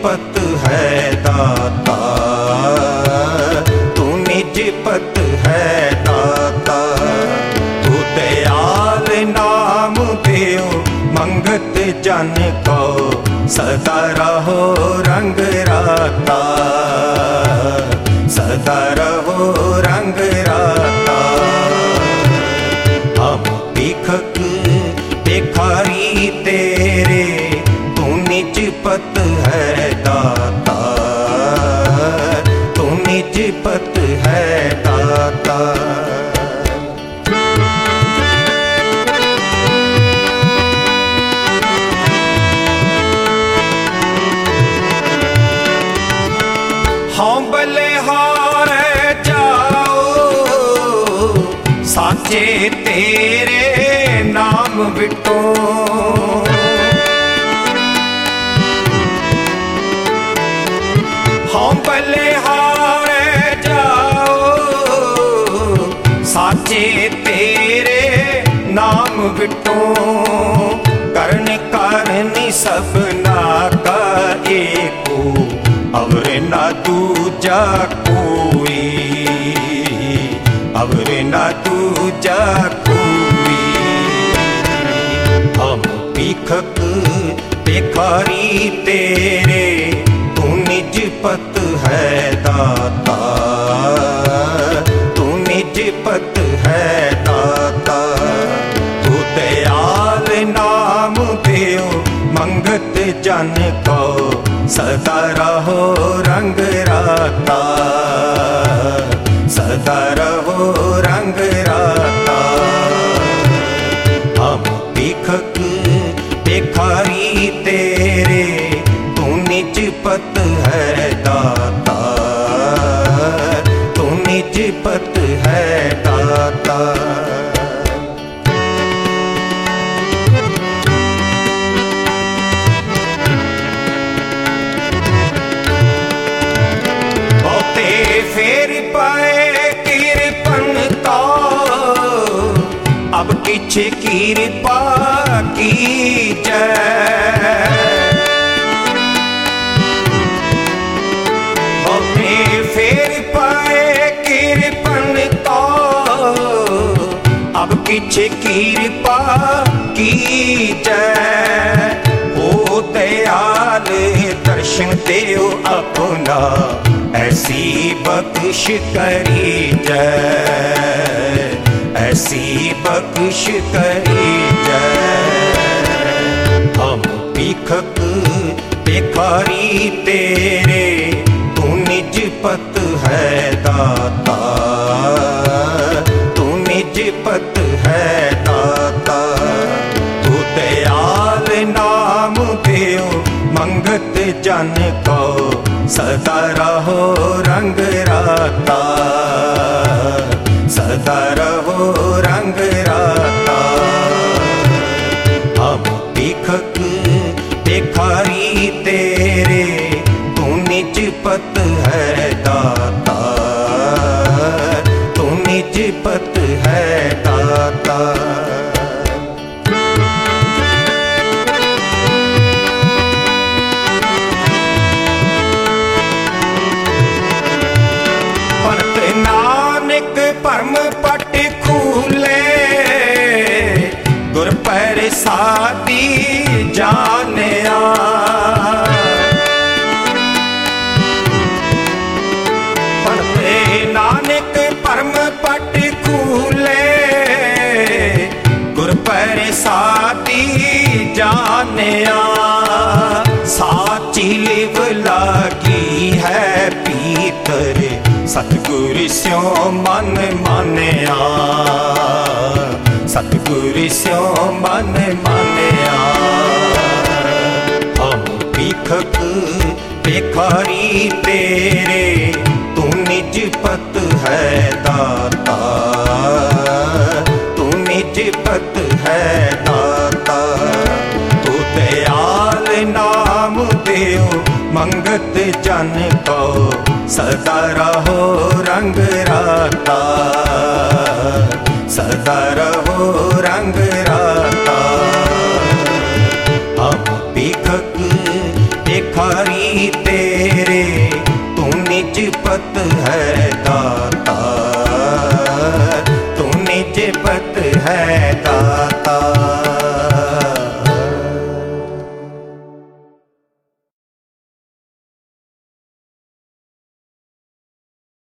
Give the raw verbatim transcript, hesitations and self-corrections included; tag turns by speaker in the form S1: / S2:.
S1: पत है दाता, तू निज पत है दाता। तू दयाल नाम देओ मंगत जन को, सदा रहो रंग राता, सदा रहो रंग राता। हम भिखक भिखारी तेरे, तू निज पत है दाता, तू निज पत है दाता। हाँ बलिहार जाओ साचे तेरे नाम बिटो, हाँ बलिहार जाओ साचे तेरे नाम बिटो। करण करनी सबना का एको, अवर ना दूजा कोई, अवर ना दूजा कोई। हम भिखक भिखारी तेरे, तू निज पत है दाता, तू निज पत है दाता। तू दयाल नाम देओ मंगत जन को, सदा रहो रंग राता, सदा रहो रंग राता। हम भिखक भिखारी तेरे, तू निज पत है दाता, तू निज पत है दाता। फेर पाए कृपन तो, अब किछ कृपा की जय। फेर पाए कृपन तो, अब किछ कृपा की जय। ओ दयाल दर्शन देओ अपना, ऐसी बख्श करी जय, ऐसी बख्श करी जय। हम भिखक भिखारी तेरे, तू निज पत है दाता, तू निज पत है दाता। तू दयाल नाम देओ मंगत जन को, सदा रहो रंग राता, सदा रहो रंग राता। हम भिखक भिखारी तेरे, तू निज पत है दाता, तू निज पत है दाता। नानक परम पट खूले, गुर प्रसादी जानिया। नानक परम पट खूले, गुर प्रसादी जानिया। साची लिव लागी है पीतर, सतगुर स्यों मन मानिया, सतगुर स्यों मन मानिया। हम भिखक भिखारी तेरे, तू निज पत है दाता, तू निज पत है दाता। तू दयाल नाम देओ मंगत जन को, सदा रहो रंग राता, सदा रहो रंग राता। हम भिखक भिखारी पत है